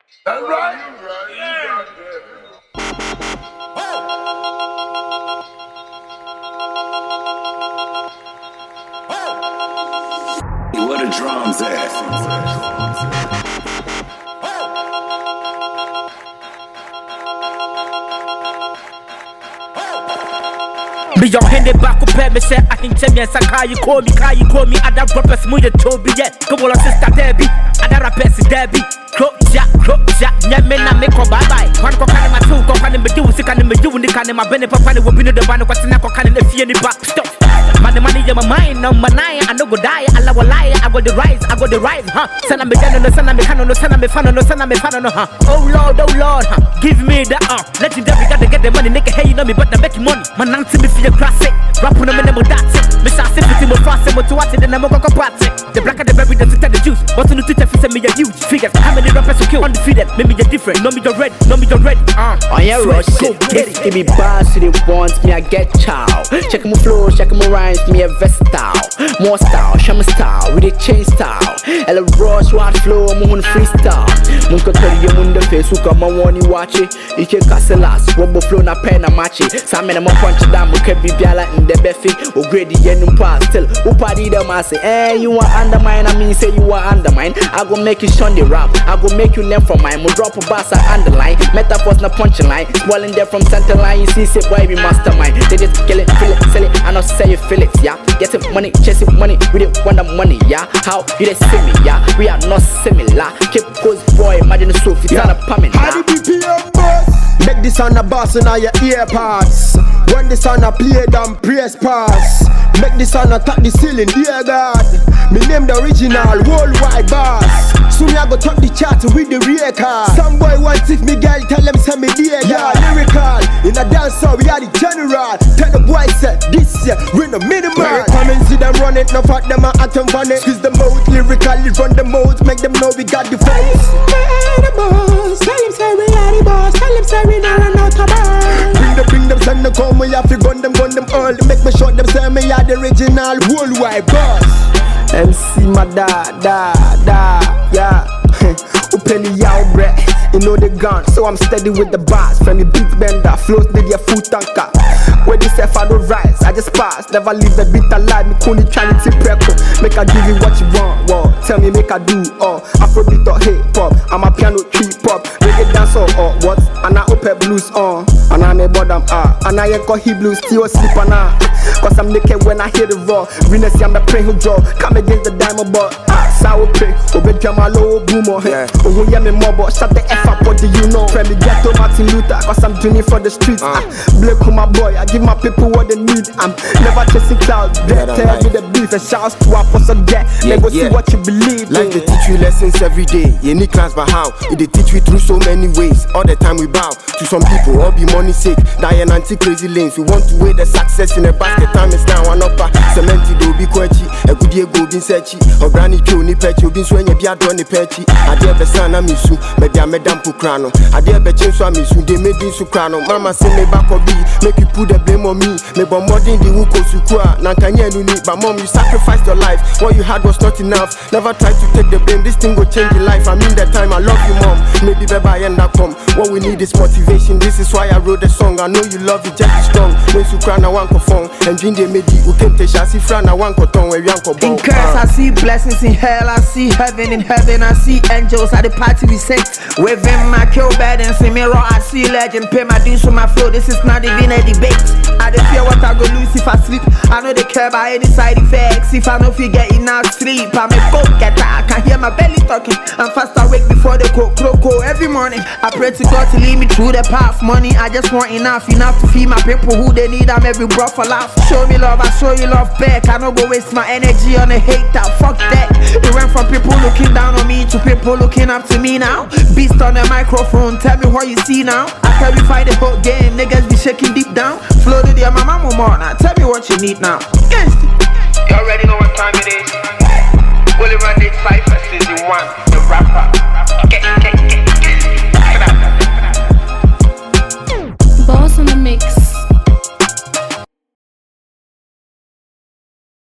That's right. Yeah. Where the drums at? Be your handed back up at me, say I can tell me and say, you call me, other rappers, move your Toby, yeah. Come on, sister Debbie, other rappers, Debbie. Crop jack, Yamena make a bye bye. One cock and my two cock and me do, sick and me do, and the can my benefit, Papa will be the band of Quasina cock and if you any back. Stop. Money in my mind, number 9, I no go die, I love a lie, I got the rise, huh? Send me down, no, send me fan, no, send me fan, huh? Oh Lord, huh? Give me the legendary, gotta get the money, nigga, hey, you know me, but I make money. Man, I'm to me for your classic, rap on a minimum, that's it. Miss I simply more fast, and to watch it, and I'm a cock party. The black and the berry, the juice, what's on the Twitter, send me a huge figures. How many rappers you kill? Undefeated, maybe you're different, know me you're red, on your rush, give me bars to the ones, me I get chow. Check my flow, check my rhymes, me a versatile. More style, show me style, with a chain style. Ella rush, wild flow, moon freestyle. Munka carry your mundo face, who come on one you watch it. You can castle last, rubber flow na pen a match it. Some men a punch down, we can be biala in the befi. Or grade the end pass, still, who party the mass. You want undermine, I mean say you want undermine. I go make you shun the rap, I go make you learn from mine. We'll drop a bass and underline. Metaphors na punchline, spoiling there from center line. You see, say boy, we mastermind. They just kill it, feel it, sell it, and I'll say you feel it, yeah. Getting money, chasing money, we didn't want the money, yeah. How you they see me, yeah? We are not similar. Keep close, boy, imagine the sofa, it's on a pumming. How the BPM boss? Make this on a boss in all your earpods. When this on a play, damn press pass. Make this on a top the ceiling, dear God. Me name the original worldwide boss. Soon I go top the chart with the rear car. Some boy wants if me girl tell them send me dear God. Lyrical, in a dancer we are the general. Tell the boy say this year we no minimal. Come and see them run it, no fuck them a atom fun it. Squeeze the mouth, lyrically run the mouth, make them know we got the face. The boss, tell him say we are the boss. Tell him say we not run out of bar. Bring them, send them come, we have to gun them all. Make me short them say me are the original worldwide boss. MC my da, yeah. Upeli yaw bre, you know the gun, so I'm steady with the bars. Friendly beat bender, flows with your foot anchor. Where this F I don't rise, I just pass. Never leave the beat alive, me couldn't try to preco. Make I give you what you want, well, tell me make I do, Afrobeat or hip hop, I'm a piano tree pop. Reggae dance or what, and I open blues on. And I'm a bottom and I ain't got he blues, still sleep on cause I'm naked when I hear the raw. Venus, I'm the prey who draw. Come against the diamond ball. Sour pay, Obed Jamalo, boomer. Oh, who yam me mobile, shut the F up, what do you know? Friendly ghetto Martin Luther, cause I'm doing it for the streets. Blake on my boy, I give my people what they need. I'm never chasing clouds, tell me the beef. And shouts to our person get, let go see what you believe. Like they teach you lessons every day. You need class, but how? They teach you through so many ways. All the time we bow to some people, all be money sake. Die and anti-crazy lanes. We want to weigh the success in a basket. Time is down, one upper. Cementi do be quenchy. A good year go bin sechi. Or granny kill ni pechi. Bin swing a biadron ni pechi. I dare be sana misu. Media medam pukrano. I dare be change so misu. They made in sukrano. Mama say me back or be. Make you put the blame on me. Me but more than the wuko sukua. Nankanye no need. But mom, you sacrificed your life. What you had was not enough. Never try to take the blame. This thing will change your life. I mean that time. I love you, mom. Maybe baby I end up come. What we need is motivation. This is why I wrote the song. I know you love it, just be strong. When sukrana one phone and dream they made you came to chassis frana one cotton where yanko in curse I see blessings in hell, I see heaven in heaven, I see angels at the party we sing. Waving my kill bed and see mirror, I see legend, pay my dues for my flow. This is not even a debate. I don't fear what I go lose if I sleep. I know they care about any side effects. If I know if you get enough sleep, I'm a go-getter. I can hear my belly talking. I'm fast awake before the croco. Every morning I pray to God to lead me through the path. Money, I just want enough to feed my people who they need. I'm every bro for life. Show me love, I show you love back. I don't go waste my energy on a hater. Fuck that. It went from people looking down on me to people looking up to me now. Beast on the microphone, tell me what you see now. After we fight the whole game, niggas be shaking deep down. Floated your mama more now. Tell me what you need now. Gangsta.